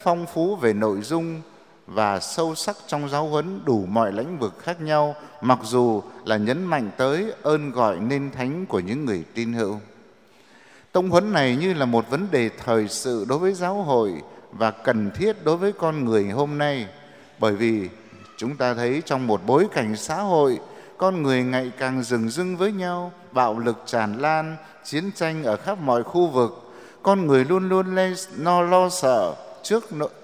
phong phú về nội dung và sâu sắc trong giáo huấn đủ mọi lĩnh vực khác nhau, mặc dù là nhấn mạnh tới ơn gọi nên thánh của những người tín hữu. Tông huấn này như là một vấn đề thời sự đối với giáo hội và cần thiết đối với con người hôm nay, bởi vì chúng ta thấy trong một bối cảnh xã hội, con người ngày càng dửng dưng với nhau, bạo lực tràn lan, chiến tranh ở khắp mọi khu vực. Con người luôn luôn lo sợ trước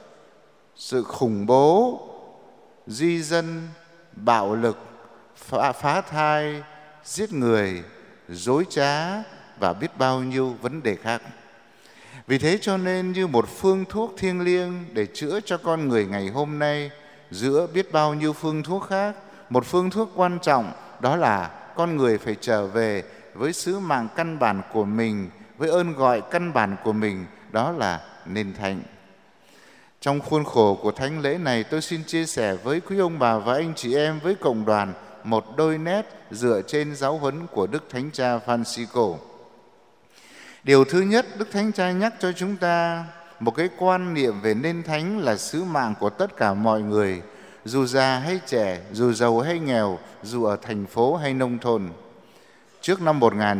sự khủng bố, di dân, bạo lực, phá thai, giết người, dối trá và biết bao nhiêu vấn đề khác. Vì thế cho nên như một phương thuốc thiêng liêng để chữa cho con người ngày hôm nay, giữa biết bao nhiêu phương thuốc khác, một phương thuốc quan trọng đó là con người phải trở về với sứ mạng căn bản của mình, với ơn gọi căn bản của mình, đó là nên thánh. Trong khuôn khổ của thánh lễ này, tôi xin chia sẻ với quý ông bà và anh chị em, với cộng đoàn, một đôi nét dựa trên giáo huấn của Đức Thánh Cha Francisco. Điều thứ nhất, Đức Thánh Cha nhắc cho chúng ta một cái quan niệm về nên thánh là sứ mạng của tất cả mọi người, dù già hay trẻ, dù giàu hay nghèo, dù ở thành phố hay nông thôn. Trước năm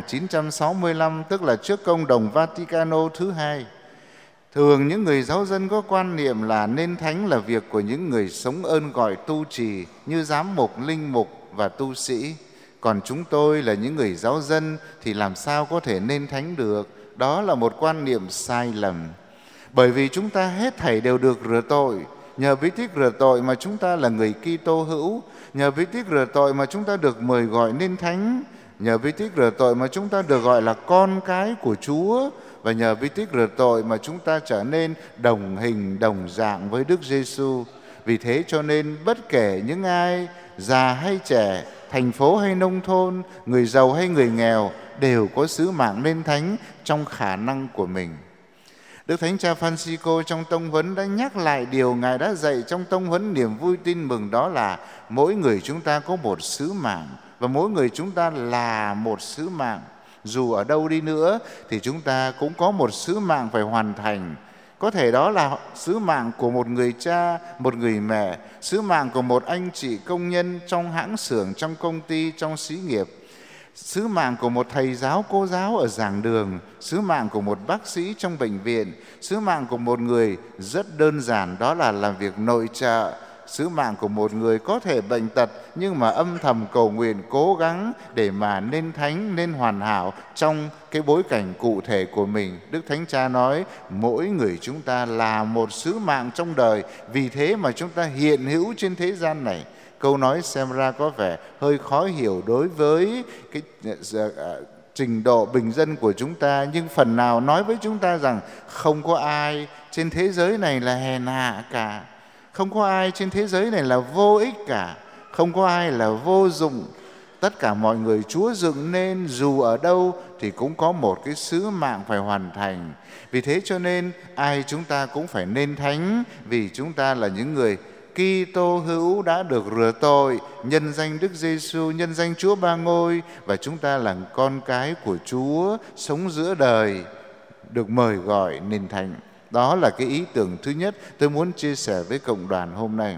1965, tức là trước Công đồng Vaticano thứ hai, thường những người giáo dân có quan niệm là nên thánh là việc của những người sống ơn gọi tu trì như giám mục, linh mục và tu sĩ. Còn chúng tôi là những người giáo dân thì làm sao có thể nên thánh được? Đó là một quan niệm sai lầm. Bởi vì chúng ta hết thảy đều được rửa tội. Nhờ bí tích rửa tội mà chúng ta là người Kitô hữu. Nhờ bí tích rửa tội mà chúng ta được mời gọi nên thánh. Nhờ bí tích rửa tội mà chúng ta được gọi là con cái của Chúa. Và nhờ bí tích rửa tội mà chúng ta trở nên đồng hình, đồng dạng với Đức Giêsu. Vì thế cho nên bất kể những ai, già hay trẻ, thành phố hay nông thôn, người giàu hay người nghèo, đều có sứ mạng nên thánh trong khả năng của mình. Đức Thánh Cha Francisco trong tông huấn đã nhắc lại điều Ngài đã dạy trong tông huấn niềm vui tin mừng, đó là mỗi người chúng ta có một sứ mạng và mỗi người chúng ta là một sứ mạng. Dù ở đâu đi nữa thì chúng ta cũng có một sứ mạng phải hoàn thành. Có thể đó là sứ mạng của một người cha, một người mẹ, sứ mạng của một anh chị công nhân trong hãng xưởng, trong công ty, trong xí nghiệp, sứ mạng của một thầy giáo, cô giáo ở giảng đường, sứ mạng của một bác sĩ trong bệnh viện, sứ mạng của một người rất đơn giản, đó là làm việc nội trợ, sứ mạng của một người có thể bệnh tật nhưng mà âm thầm cầu nguyện, cố gắng để mà nên thánh, nên hoàn hảo trong cái bối cảnh cụ thể của mình. Đức Thánh Cha nói mỗi người chúng ta là một sứ mạng trong đời, vì thế mà chúng ta hiện hữu trên thế gian này. Câu nói xem ra có vẻ hơi khó hiểu đối với cái trình độ bình dân của chúng ta, nhưng phần nào nói với chúng ta rằng không có ai trên thế giới này là hèn hạ cả. Không có ai trên thế giới này là vô ích cả, không có ai là vô dụng. Tất cả mọi người Chúa dựng nên, dù ở đâu thì cũng có một cái sứ mạng phải hoàn thành. Vì thế cho nên ai chúng ta cũng phải nên thánh, vì chúng ta là những người Kitô hữu đã được rửa tội, nhân danh Đức Giêsu, nhân danh Chúa Ba Ngôi, và chúng ta là con cái của Chúa, sống giữa đời, được mời gọi nên thánh. Đó là cái ý tưởng thứ nhất tôi muốn chia sẻ với cộng đoàn hôm nay.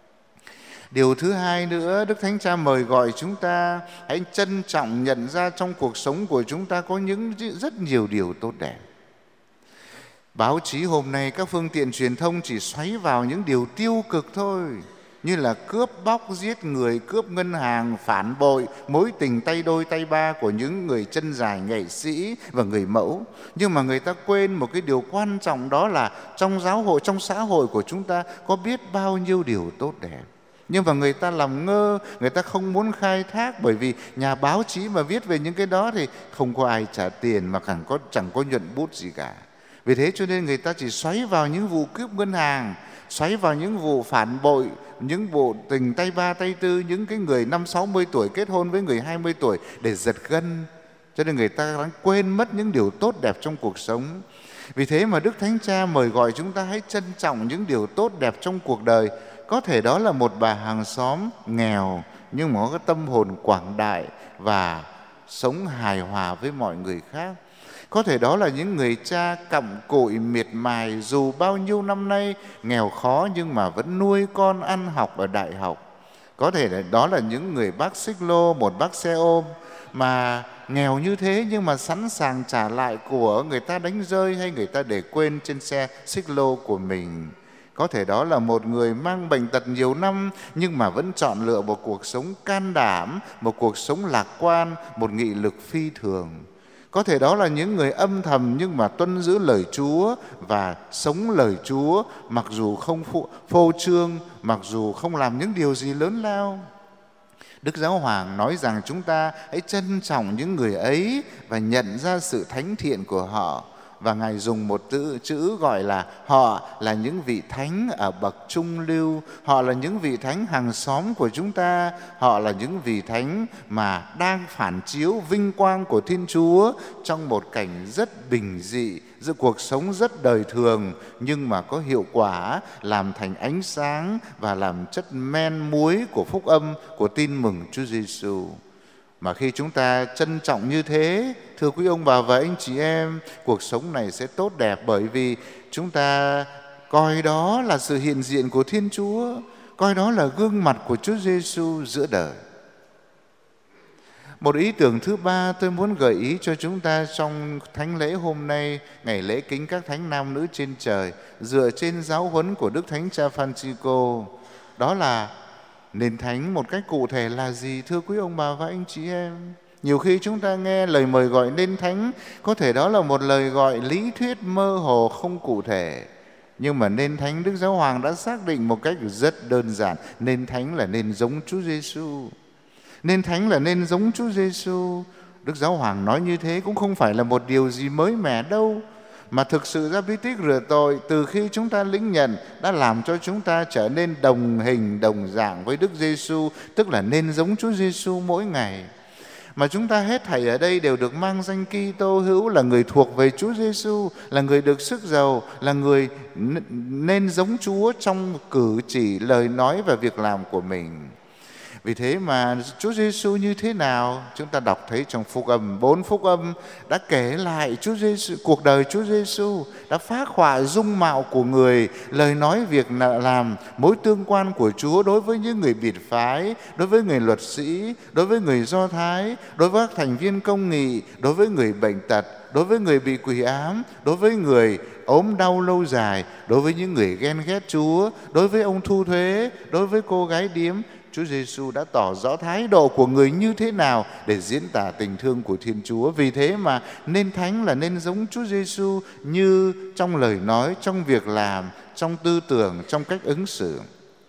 Điều thứ hai nữa, Đức Thánh Cha mời gọi chúng ta hãy trân trọng nhận ra trong cuộc sống của chúng ta có rất nhiều điều tốt đẹp. Báo chí hôm nay, các phương tiện truyền thông chỉ xoáy vào những điều tiêu cực thôi, như là cướp bóc, giết người, cướp ngân hàng, phản bội, mối tình tay đôi tay ba của những người chân dài, nghệ sĩ và người mẫu. Nhưng mà người ta quên một cái điều quan trọng, đó là trong giáo hội, trong xã hội của chúng ta có biết bao nhiêu điều tốt đẹp. Nhưng mà người ta làm ngơ, người ta không muốn khai thác, bởi vì nhà báo chí mà viết về những cái đó thì không có ai trả tiền mà chẳng có nhuận bút gì cả. Vì thế cho nên người ta chỉ xoáy vào những vụ cướp ngân hàng, xoáy vào những vụ phản bội, những vụ tình tay ba tay tư, những cái người 50-60 tuổi kết hôn với người 20 tuổi để giật gân. Cho nên người ta đang quên mất những điều tốt đẹp trong cuộc sống. Vì thế mà Đức Thánh Cha mời gọi chúng ta hãy trân trọng những điều tốt đẹp trong cuộc đời. Có thể đó là một bà hàng xóm nghèo nhưng mà có cái tâm hồn quảng đại và sống hài hòa với mọi người khác. Có thể đó là những người cha cặm cụi miệt mài, dù bao nhiêu năm nay nghèo khó nhưng mà vẫn nuôi con ăn học ở đại học. Có thể đó là những người bác xích lô, một bác xe ôm mà nghèo như thế nhưng mà sẵn sàng trả lại của người ta đánh rơi hay người ta để quên trên xe xích lô của mình. Có thể đó là một người mang bệnh tật nhiều năm nhưng mà vẫn chọn lựa một cuộc sống can đảm, một cuộc sống lạc quan, một nghị lực phi thường. Có thể đó là những người âm thầm nhưng mà tuân giữ lời Chúa và sống lời Chúa, mặc dù không phô trương, mặc dù không làm những điều gì lớn lao. Đức Giáo Hoàng nói rằng chúng ta hãy trân trọng những người ấy và nhận ra sự thánh thiện của họ. Và Ngài dùng một chữ gọi là họ là những vị thánh ở bậc trung lưu, họ là những vị thánh hàng xóm của chúng ta, họ là những vị thánh mà đang phản chiếu vinh quang của Thiên Chúa trong một cảnh rất bình dị, giữa cuộc sống rất đời thường nhưng mà có hiệu quả, làm thành ánh sáng và làm chất men muối của phúc âm của tin mừng Chúa Giêsu. Mà khi chúng ta trân trọng như thế, thưa quý ông bà và anh chị em, cuộc sống này sẽ tốt đẹp, bởi vì chúng ta coi đó là sự hiện diện của Thiên Chúa, coi đó là gương mặt của Chúa Giêsu giữa đời. Một ý tưởng thứ ba tôi muốn gợi ý cho chúng ta trong thánh lễ hôm nay, ngày lễ kính các thánh nam nữ trên trời, dựa trên giáo huấn của Đức Thánh Cha Francisco, đó là nền thánh một cách cụ thể là gì, thưa quý ông bà và anh chị em? Nhiều khi chúng ta nghe lời mời gọi nên thánh, có thể đó là một lời gọi lý thuyết mơ hồ không cụ thể. Nhưng mà nên thánh Đức Giáo Hoàng đã xác định một cách rất đơn giản, nên thánh là nên giống Chúa Giêsu. Nên thánh là nên giống Chúa Giêsu. Đức Giáo Hoàng nói như thế cũng không phải là một điều gì mới mẻ đâu, mà thực sự ra bí tích rửa tội từ khi chúng ta lĩnh nhận đã làm cho chúng ta trở nên đồng hình đồng dạng với Đức Giêsu, tức là nên giống Chúa Giêsu mỗi ngày. Mà chúng ta hết thảy ở đây đều được mang danh Kitô hữu, là người thuộc về Chúa Giêsu, là người được sức giàu, là người nên giống Chúa trong cử chỉ, lời nói và việc làm của mình. Vì thế mà Chúa Giêsu như thế nào, chúng ta đọc thấy trong phúc âm, 4 phúc âm đã kể lại Chúa Giêsu, cuộc đời Chúa Giêsu, đã phác họa dung mạo của người, lời nói, việc làm, mối tương quan của Chúa đối với những người biệt phái, đối với người luật sĩ, đối với người Do Thái, đối với các thành viên công nghị, đối với người bệnh tật, đối với người bị quỷ ám, đối với người ốm đau lâu dài, đối với những người ghen ghét Chúa, đối với ông thu thuế, đối với cô gái điếm. Chúa Giêsu đã tỏ rõ thái độ của người như thế nào để diễn tả tình thương của Thiên Chúa. Vì thế mà nên thánh là nên giống Chúa Giêsu như trong lời nói, trong việc làm, trong tư tưởng, trong cách ứng xử.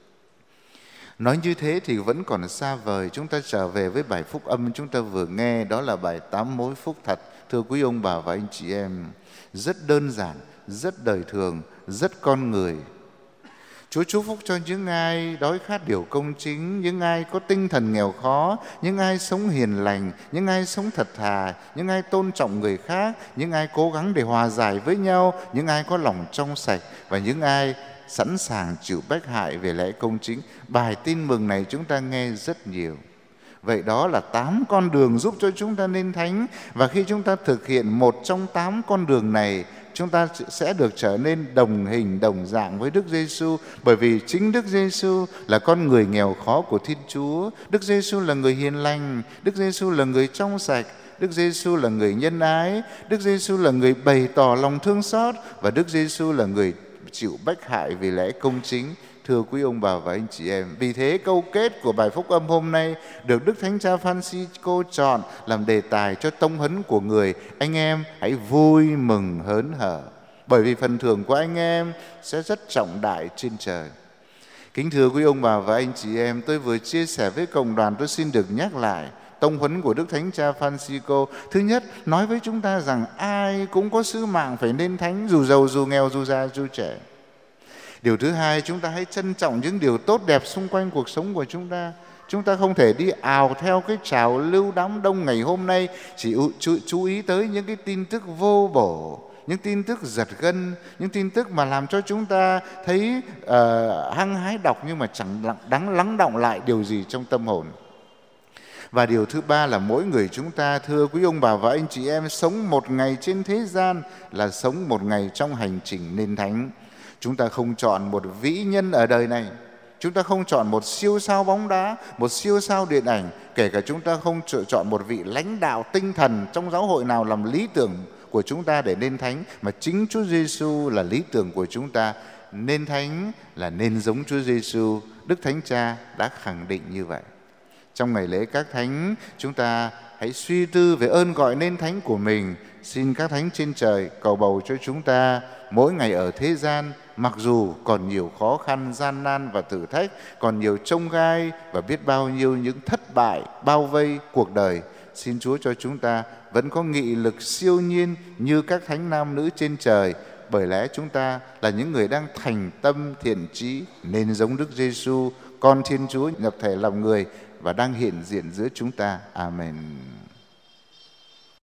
Nói như thế thì vẫn còn xa vời. Chúng ta trở về với bài phúc âm chúng ta vừa nghe, đó là bài 8 mối phúc thật. Thưa quý ông bà và anh chị em, rất đơn giản, rất đời thường, rất con người. Chúa chúc phúc cho những ai đói khát điều công chính, những ai có tinh thần nghèo khó, những ai sống hiền lành, những ai sống thật thà, những ai tôn trọng người khác, những ai cố gắng để hòa giải với nhau, những ai có lòng trong sạch và những ai sẵn sàng chịu bách hại về lẽ công chính. Bài tin mừng này chúng ta nghe rất nhiều. Vậy đó là 8 con đường giúp cho chúng ta nên thánh. Và khi chúng ta thực hiện một trong 8 con đường này, chúng ta sẽ được trở nên đồng hình đồng dạng với Đức Giêsu, bởi vì chính Đức Giêsu là con người nghèo khó của Thiên Chúa. Đức Giêsu là người hiền lành, Đức Giêsu là người trong sạch, Đức Giêsu là người nhân ái, Đức Giêsu là người bày tỏ lòng thương xót, và Đức Giêsu là người chịu bách hại vì lẽ công chính. Thưa quý ông bà và anh chị em, vì thế câu kết của bài phúc âm hôm nay được Đức Thánh Cha Francisco chọn làm đề tài cho tông huấn của người: anh em hãy vui mừng hớn hở, bởi vì phần thưởng của anh em sẽ rất trọng đại trên trời. Kính thưa quý ông bà và anh chị em, tôi vừa chia sẻ với cộng đoàn, tôi xin được nhắc lại tông huấn của Đức Thánh Cha Francisco. Thứ nhất, nói với chúng ta rằng ai cũng có sứ mạng phải nên thánh, dù giàu, dù nghèo, dù già, dù trẻ. Điều thứ hai, chúng ta hãy trân trọng những điều tốt đẹp xung quanh cuộc sống của chúng ta. Chúng ta không thể đi ào theo cái trào lưu đám đông ngày hôm nay, chỉ chú ý tới những cái tin tức vô bổ, những tin tức giật gân, những tin tức mà làm cho chúng ta thấy hăng hái đọc nhưng mà chẳng đáng lắng đọng lại điều gì trong tâm hồn. Và điều thứ ba là mỗi người chúng ta, thưa quý ông bà và anh chị em, sống một ngày trên thế gian là sống một ngày trong hành trình nên thánh. Chúng ta không chọn một vĩ nhân ở đời này, chúng ta không chọn một siêu sao bóng đá, một siêu sao điện ảnh, kể cả chúng ta không chọn một vị lãnh đạo tinh thần trong giáo hội nào làm lý tưởng của chúng ta để nên thánh, mà chính Chúa Giêsu là lý tưởng của chúng ta. Nên thánh là nên giống Chúa Giêsu. Đức Thánh Cha đã khẳng định như vậy. Trong ngày lễ các thánh, chúng ta hãy suy tư về ơn gọi nên thánh của mình. Xin các thánh trên trời cầu bầu cho chúng ta mỗi ngày ở thế gian, mặc dù còn nhiều khó khăn, gian nan và thử thách, còn nhiều chông gai và biết bao nhiêu những thất bại bao vây cuộc đời, xin Chúa cho chúng ta vẫn có nghị lực siêu nhiên như các thánh nam nữ trên trời, bởi lẽ chúng ta là những người đang thành tâm thiện chí nên giống Đức Giêsu, con Thiên Chúa nhập thể làm người và đang hiện diện giữa chúng ta. Amen.